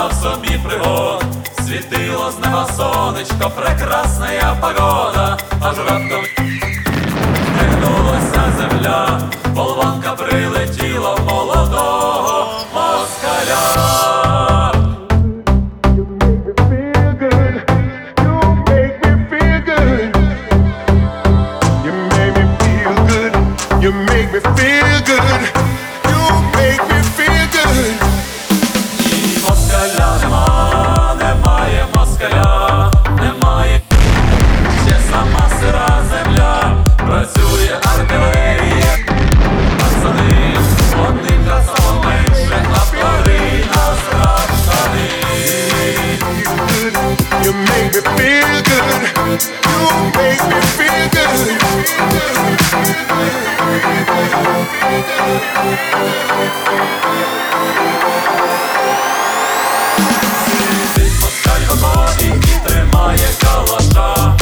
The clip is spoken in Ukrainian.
в собі пригод. Світило з неба сонечко, прекрасна я погода, аж раптом тряхнулася земля, болванка прилетіла в молодого москаля. You make me feel good. You make me feel good. І москаля нема, немає москаля, немає. Ще сама сира земля, працює артилерія. Пацани, одним красавом менше, а втори нас раптани. You make me feel good. You make me feel good. Сидить москаль в окопі і тримає калаша.